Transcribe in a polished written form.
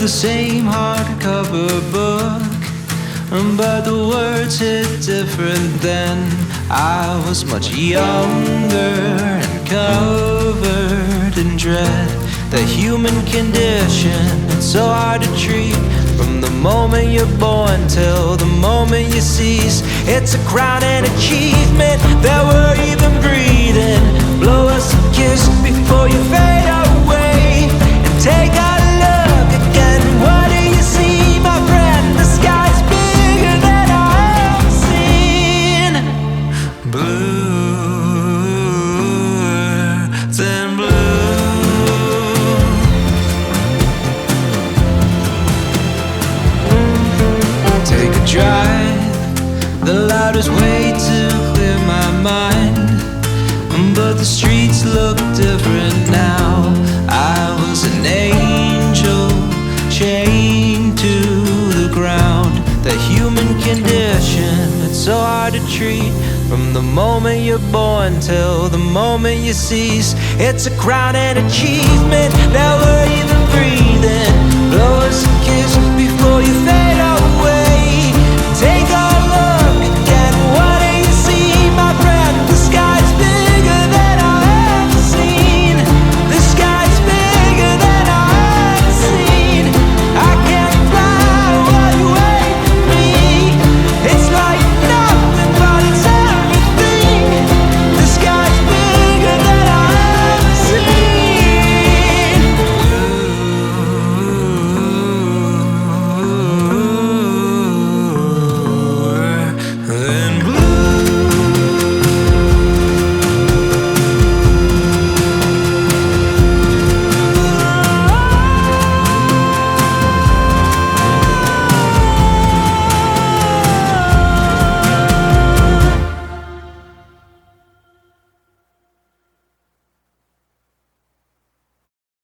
the same hardcover book, but the words hit different then. I was much younger and covered in dread. The human condition, it's so hard to treat. From the moment you're born till the moment you cease, it's a crown and achievement that we're even breathing. Blow us a kiss before you fade away, and take a look again. What do you see, my friend? The sky's bigger than I've seen. Bluer than blue. Take a drive, the loudest way to clear my mind. But the streets look different now. I was an angel chained to the ground. The human condition, it's so hard to treat. From the moment you're born till the moment you cease, it's a crown and achievement that we're even breathing. Blow us a kiss